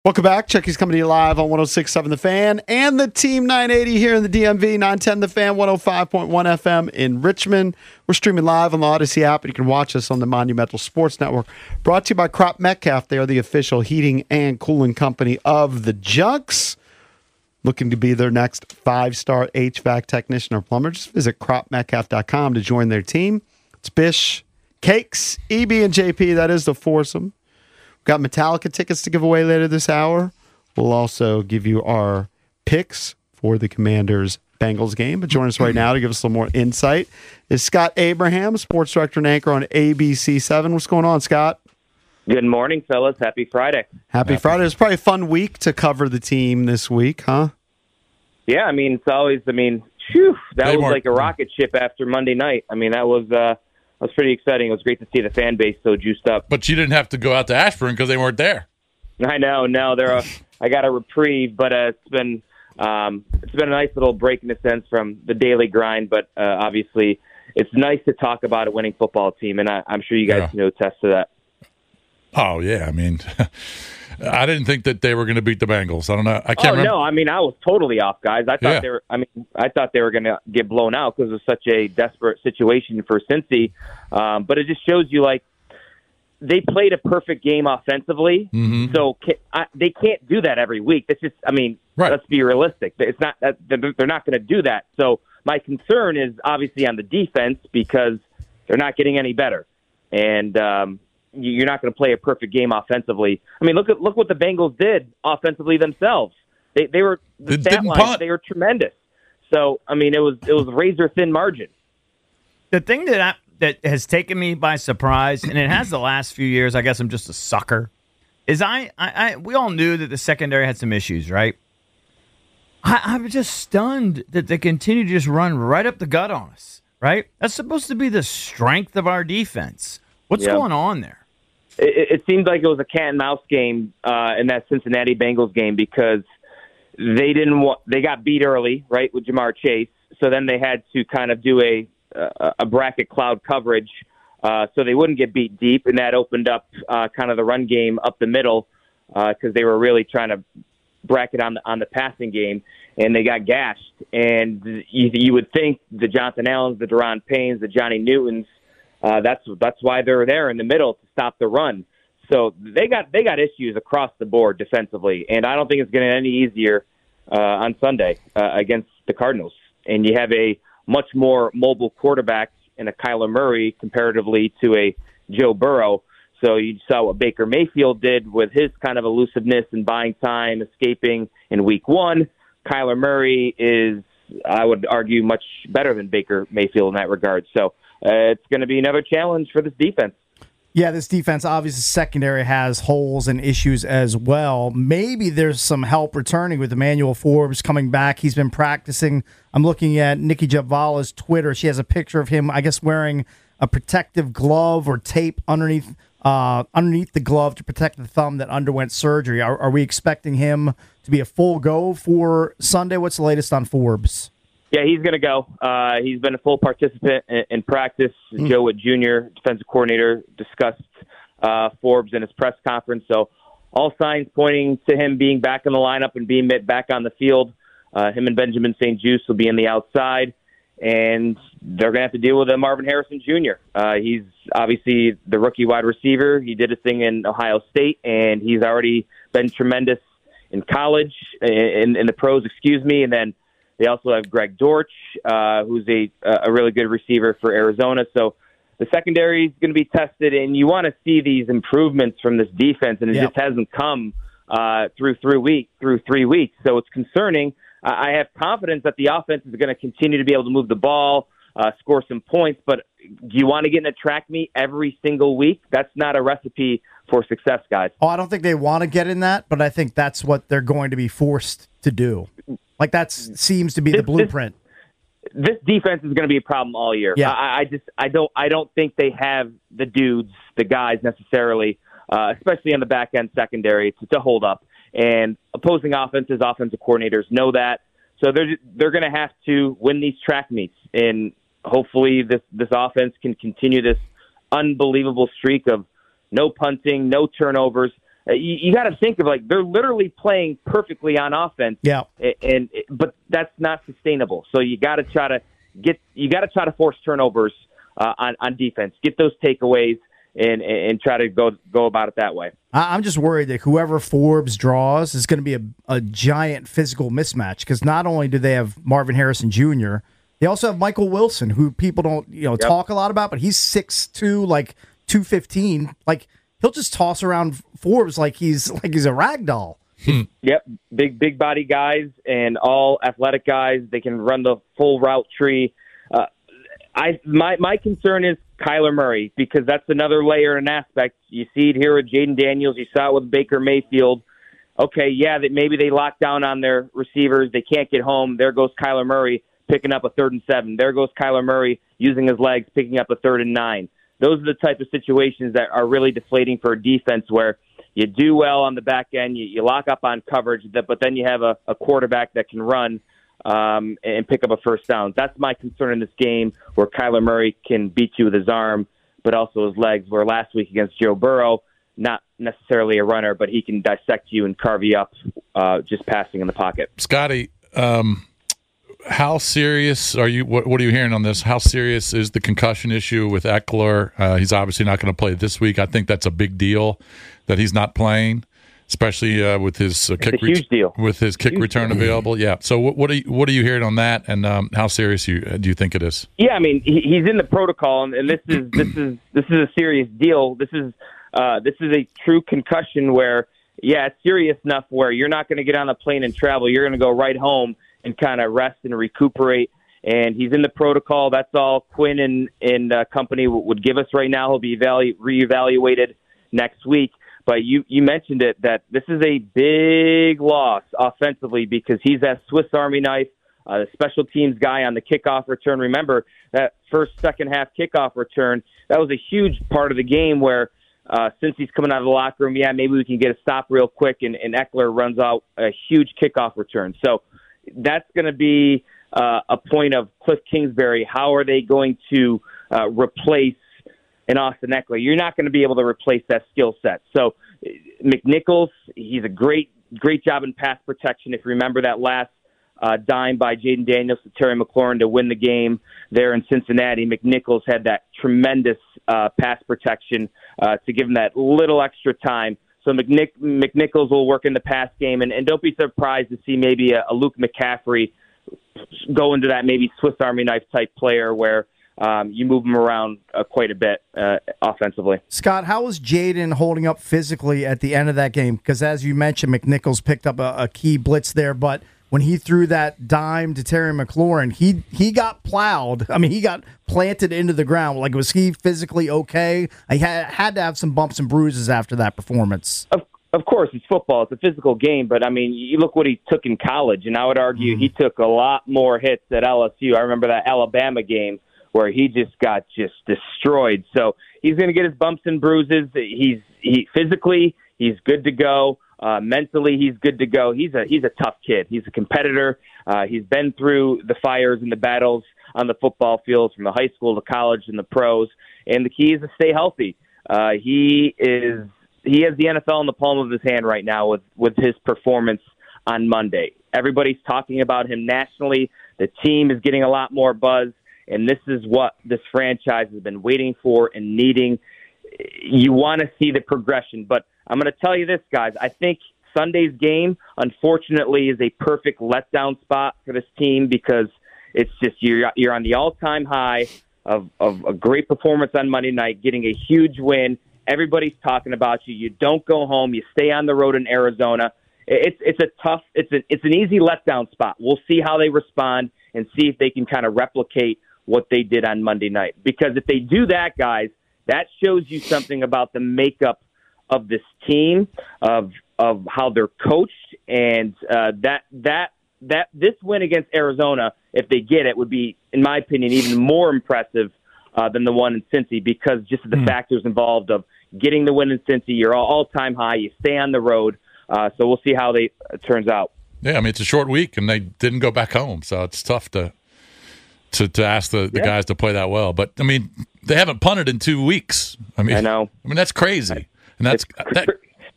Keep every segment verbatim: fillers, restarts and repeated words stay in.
Welcome back. Chucky's coming to you live on one oh six point seven The Fan and the Team nine eighty here in the D M V, nine ten The Fan, one oh five point one F M in Richmond. We're streaming live on the Odyssey app, and you can watch us on the Monumental Sports Network. Brought to you by Crop Metcalf. They are the official heating and cooling company of the Junks. Looking to be their next five-star H V A C technician or plumber? Just visit crop metcalf dot com to join their team. It's Bish, Cakes, E B, and J P. That is the foursome. Got Metallica tickets to give away later this hour. We'll also give you our picks for the Commanders Bengals game. But join us right now to give us a little more insight is Scott Abraham, sports director and anchor on A B C seven. What's going on, Scott? Good morning, fellas. Happy Friday. Happy, Happy Friday. It's probably a fun week to cover the team this week, huh? Yeah, I mean, it's always, I mean, whew, that They was weren't- like a rocket ship after Monday night. I mean, that was uh, that was pretty exciting. It was great to see the fan base so juiced up. But you didn't have to go out to Ashburn because they weren't there. I know, no, they're a, I got a reprieve, but uh, it's been um, it's been a nice little break in a sense from the daily grind. But uh, obviously, it's nice to talk about a winning football team, and I, I'm sure you guys Yeah. can attest to that. Oh, yeah. I mean, I didn't think that they were going to beat the Bengals. I don't know. I can't Oh remember. no, I mean I was totally off, guys. I thought Yeah. they were. I mean, I thought they were going to get blown out because it was such a desperate situation for Cincy. Um, but it just shows you like they played a perfect game offensively. Mhm. So ca- I, they can't do that every week. That's just. I mean, Right. let's be realistic. It's not. That, they're not going to do that. So my concern is obviously on the defense because they're not getting any better, and. Um, You're not going to play a perfect game offensively. I mean, look at look what the Bengals did offensively themselves. They they were the They stat didn't lines, punt. they were tremendous. So I mean, it was it was razor thin margin. The thing that I, that has taken me by surprise, and it has the last few years, I guess I'm just a sucker, is I, I, I we all knew that the secondary had some issues, right? I, I'm just stunned that they continue to just run right up the gut on us, right? That's supposed to be the strength of our defense. What's Yeah. going on there? It, it seemed like it was a cat and mouse game uh, in that Cincinnati Bengals game because they didn't want they got beat early, right, with Jamar Chase. So then they had to kind of do a a, a bracket cloud coverage uh, so they wouldn't get beat deep, and that opened up uh, kind of the run game up the middle because uh, they were really trying to bracket on the on the passing game, and they got gashed. And you, you would think the Jonathan Allens, the Deron Paynes, the Johnny Newtons. Uh, that's that's why they're there in the middle to stop the run. So they got they got issues across the board defensively, and I don't think it's going to get any easier uh, on Sunday uh, against the Cardinals. And you have a much more mobile quarterback in a Kyler Murray comparatively to a Joe Burrow. So you saw what Baker Mayfield did with his kind of elusiveness and buying time, escaping in week one. Kyler Murray is, I would argue, much better than Baker Mayfield in that regard. So Uh, it's going to be another challenge for this defense. Yeah, this defense, obviously, secondary has holes and issues as well. Maybe there's some help returning with Emmanuel Forbes coming back. He's been practicing. I'm looking at Nikki Javala's Twitter. She has a picture of him, I guess, wearing a protective glove or tape underneath uh, underneath the glove to protect the thumb that underwent surgery. Are, are we expecting him to be a full go for Sunday? What's the latest on Forbes? Yeah, he's going to go. Uh, he's been a full participant in, in practice. Mm. Joe Witt Junior, defensive coordinator, discussed uh, Forbes in his press conference. So all signs pointing to him being back in the lineup and being back on the field. Uh, him and Benjamin Saint Juste will be on the outside, and they're going to have to deal with uh, Marvin Harrison Junior Uh, he's obviously the rookie wide receiver. He did his thing in Ohio State, and he's already been tremendous in college, in, in the pros, excuse me, and then they also have Greg Dortch, uh, who's a a really good receiver for Arizona. So the secondary is going to be tested, and you want to see these improvements from this defense, and it Yeah. just hasn't come uh, through three week through three weeks. So it's concerning. I have confidence that the offense is going to continue to be able to move the ball, uh, score some points. But do you want to get in a track meet every single week? That's not a recipe for success, guys. Oh, I don't think they want to get in that, but I think that's what they're going to be forced to do. Like that seems to be the This- this- blueprint. This defense is going to be a problem all year. Yeah. I, I just I don't I don't think they have the dudes, the guys necessarily, uh, especially on the back end secondary to, to hold up. And opposing offenses, offensive coordinators know that, so they're they're going to have to win these track meets. And hopefully this this offense can continue this unbelievable streak of no punting, no turnovers. Uh, you you got to think of like they're literally playing perfectly on offense. Yeah, and, and but that's not sustainable. So you got to try to get you got to try to force turnovers uh, on on defense. Get those takeaways and and try to go go about it that way. I'm just worried that whoever Forbes draws is going to be a, a giant physical mismatch because not only do they have Marvin Harrison Junior, they also have Michael Wilson, who people don't you know yep. talk a lot about, but he's six two, like two fifteen, like. He'll just toss around Forbes like he's like he's a rag doll. Yep, big big body guys and all athletic guys. They can run the full route tree. Uh, I my my concern is Kyler Murray because that's another layer and aspect. You see it here with Jaden Daniels. You saw it with Baker Mayfield. Okay, yeah, that maybe they lock down on their receivers. They can't get home. There goes Kyler Murray picking up a third and seven. There goes Kyler Murray using his legs, picking up a third and nine. Those are the type of situations that are really deflating for a defense where you do well on the back end, you, you lock up on coverage, but then you have a, a quarterback that can run um, and pick up a first down. That's my concern in this game where Kyler Murray can beat you with his arm, but also his legs, where last week against Joe Burrow, not necessarily a runner, but he can dissect you and carve you up uh, just passing in the pocket. Scotty, um, how serious are you? What, what are you hearing on this? How serious is the concussion issue with Eckler? Uh, he's obviously not going to play this week. I think that's a big deal that he's not playing, especially uh, with his uh, kick it's a huge ret- deal. with his kick huge return deal. available. Yeah. So what, what are you, what are you hearing on that? And um, how serious you, do you think it is? Yeah, I mean he, he's in the protocol, and, and this is this is this is a serious deal. This is uh, this is a true concussion where yeah, it's serious enough where you're not going to get on a plane and travel. You're going to go right home and kind of rest and recuperate. And he's in the protocol. That's all Quinn and, and uh, company w- would give us right now. He'll be evalu- reevaluated next week. But you, you mentioned it, that this is a big loss offensively because he's that Swiss Army knife, uh, the special teams guy on the kickoff return. Remember, that first, second half kickoff return, that was a huge part of the game where uh, since he's coming out of the locker room, yeah, maybe we can get a stop real quick, and, and Eckler runs out a huge kickoff return. So that's going to be uh, a point of Cliff Kingsbury. How are they going to uh, replace an Austin Eckler? You're not going to be able to replace that skill set. So McNichols, he's a great, great job in pass protection. If you remember that last uh, dime by Jaden Daniels to Terry McLaurin to win the game there in Cincinnati, McNichols had that tremendous uh, pass protection uh, to give him that little extra time. So McNich- McNichols will work in the pass game, and, and don't be surprised to see maybe a, a Luke McCaffrey go into that maybe Swiss Army knife type player where um, you move him around uh, quite a bit uh, offensively. Scott, how was Jaden holding up physically at the end of that game? Because as you mentioned, McNichols picked up a, a key blitz there, but when he threw that dime to Terry McLaurin, he he got plowed. I mean, he got planted into the ground. Like, was he physically okay? He had, had to have some bumps and bruises after that performance. Of, of course, it's football. It's a physical game. But, I mean, you look what he took in college, and I would argue mm. he took a lot more hits at L S U. I remember that Alabama game where he just got just destroyed. So he's going to get his bumps and bruises. He's he physically, he's good to go. Uh, mentally, he's good to go. He's a he's a tough kid. He's a competitor. Uh, he's been through the fires and the battles on the football field from the high school to college and the pros. And the key is to stay healthy. Uh, he is he has the N F L in the palm of his hand right now with, with his performance on Monday. Everybody's talking about him nationally. The team is getting a lot more buzz, and this is what this franchise has been waiting for and needing. You want to see the progression, but I'm going to tell you this, guys. I think Sunday's game, unfortunately, is a perfect letdown spot for this team because it's just you're you're on the all-time high of, of a great performance on Monday night, getting a huge win. Everybody's talking about you. You don't go home. You stay on the road in Arizona. It's it's a tough. It's a, it's an easy letdown spot. We'll see how they respond and see if they can kind of replicate what they did on Monday night. Because if they do that, guys, that shows you something about the makeup of this team, of of how they're coached, and uh, that that that this win against Arizona, if they get it, would be, in my opinion, even more impressive uh, than the one in Cincy because just of the mm. factors involved of getting the win in Cincy. You're all time high. You stay on the road, uh, so we'll see how they uh, turns out. Yeah, I mean it's a short week, and they didn't go back home, so it's tough to to, to ask the, the yeah. guys to play that well. But I mean, they haven't punted in two weeks. I mean, I know. I mean that's crazy. And that's that,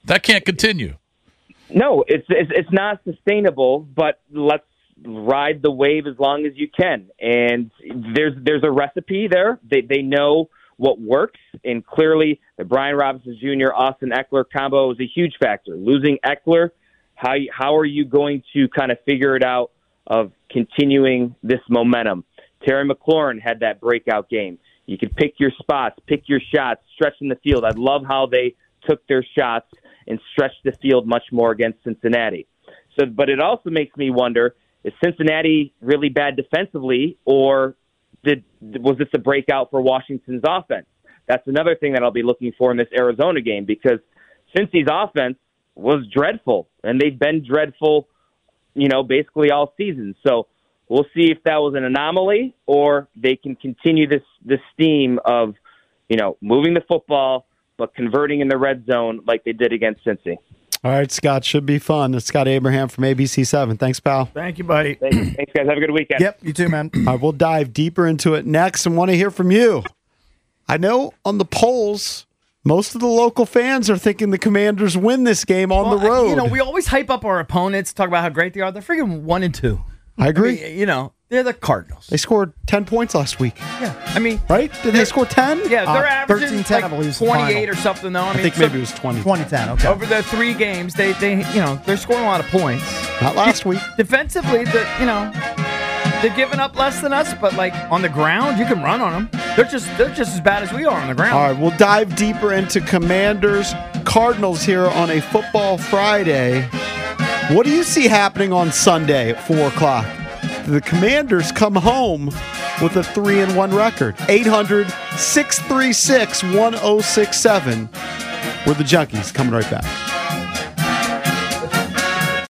That can't continue. No, it's, it's it's not sustainable. But let's ride the wave as long as you can. And there's there's a recipe there. They they know what works, and clearly the Brian Robinson Junior Austin Eckler combo is a huge factor. Losing Eckler, how how are you going to kind of figure it out of continuing this momentum? Terry McLaurin had that breakout game. You could pick your spots, pick your shots, stretch in the field. I love how they took their shots and stretched the field much more against Cincinnati. So, but it also makes me wonder, is Cincinnati really bad defensively, or did was this a breakout for Washington's offense? That's another thing that I'll be looking for in this Arizona game, because Cincy's offense was dreadful, and they've been dreadful, you know, basically all season. So we'll see if that was an anomaly, or they can continue this this theme of, you know, moving the football but converting in the red zone like they did against Cincy. All right, Scott, should be fun. It's Scott Abraham from A B C seven. Thanks, pal. Thank you, buddy. Thanks, thanks guys. Have a good weekend. Yep, you too, man. All right, we'll dive deeper into it next and want to hear from you. I know on the polls, most of the local fans are thinking the Commanders win this game on Well, the road. You know, we always hype up our opponents, talk about how great they are. They're freaking one and two. I agree. I mean, you know, they're the Cardinals. They scored ten points last week, Yeah, I mean, right? Did they score ten? yeah, they're Uh, averaging thirteen ten, like I believe, is the twenty-eight final. or something. Though I, I mean, think so maybe it was twenty. twenty ten, okay. over the three games, they they you know they're scoring a lot of points. Not last week. Defensively, the you know they're giving up less than us, but like on the ground, you can run on them. They're just they're just as bad as we are on the ground. All right, we'll dive deeper into Commanders Cardinals here on a Football Friday. What do you see happening on Sunday at four o'clock? The Commanders come home with a three and one record. eight hundred, six three six, one oh six seven. We're the Junkies, coming right back.